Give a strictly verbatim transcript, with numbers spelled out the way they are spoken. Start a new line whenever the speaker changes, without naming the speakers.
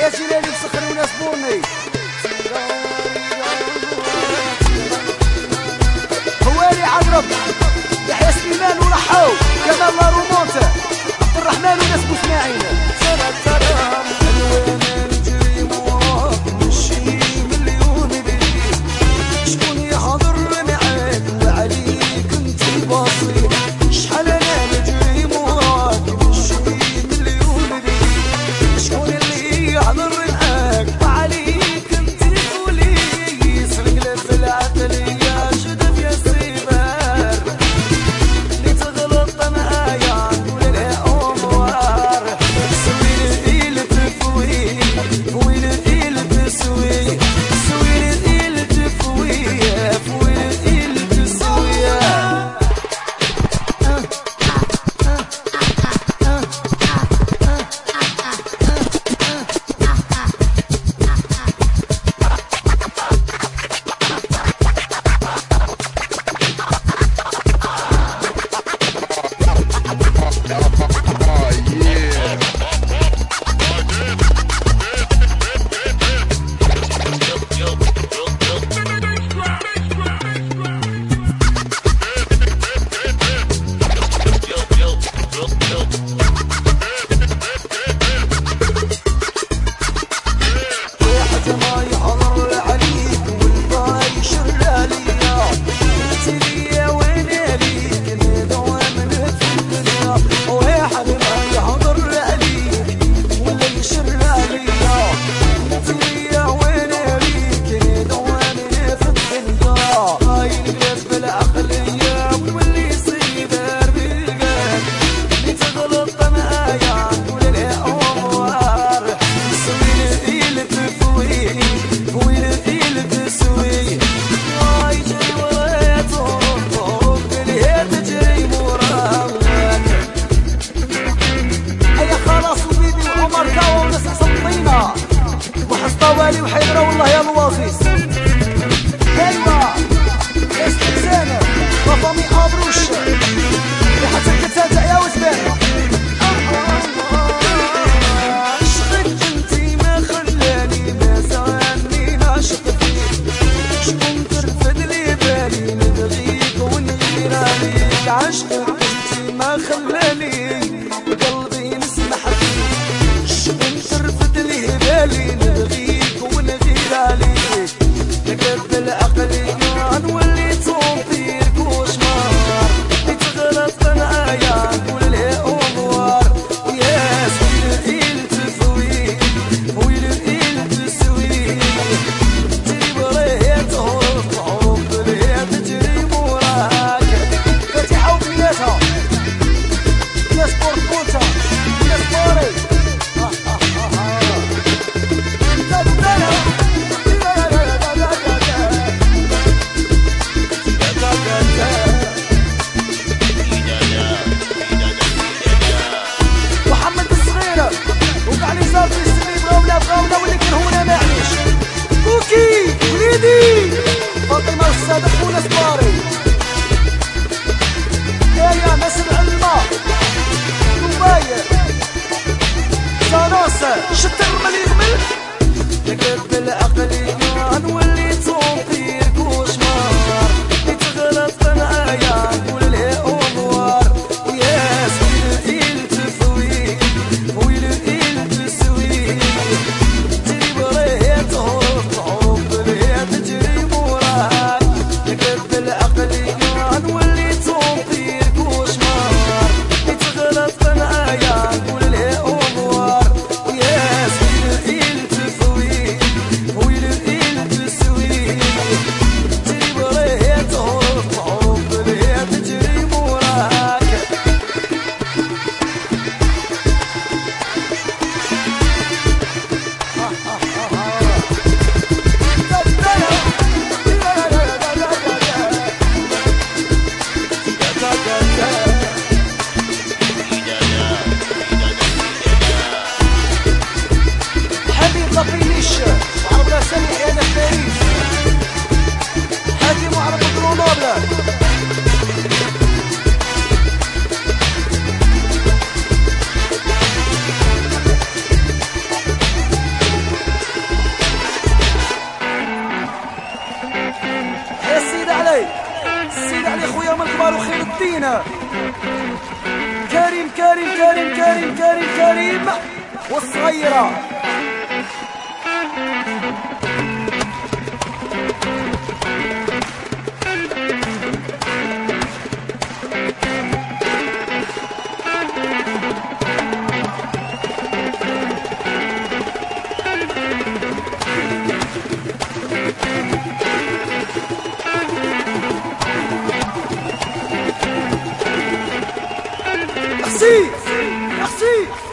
جيراني مسخر وناس بوني هوالي عقرب يحيى سليمان ورحو كمال لا رومونتا عبد الرحمن وناس بوسماعيل وحيدرة والله يا الوظيف ايوا استكسانة وفامي ابروش وحتى الكتاتة يا وزبان عشقك انتي ما خلاني ما زعلني نعشق فيك شكون ترفد لي بالي نبغيك ونغير عليك عشقك انتي ما خلاني قلبي نسمح فيك شكون ترفد لي بالي نبغيك عليك نقد العقل نولي توفيرك وشمار يتغلط معايا نقول لها اموار ويا سويل إيل تفوي ويل إيل تسوي تجري برايا تهرب تعرف ليا تجري موراك فاتحة وبنياتها يا سبورت كونتا يا سبوري بغاونا واللي كرهونا معليش كوكي وليدي فاطمة والصادق وناس باري يا ناس العلمة دبي صانوسة شت الرمل يغمل نقد العقل نولي توفيرك وشمار يتغلط معايا نقول لها اموار ويا سويل إيل تفوي ويل إيل تسوي تجري برايا تهرب تعرف ليا تجري موراك نقد العقل نولي توفيرك وشمار يتغلط معايا نقول لها اموار ويا سويل إيل تفوي ويل إيل تسوي تجري برايا تهرب تعرف ليا تجري موراك حبيب لطينيش وعرب راساني انا في باريس حاكم وعرب الكرونوبلا المدينة. كريم كريم كريم كريم كريم كريم والصغيرة. Merci, merci.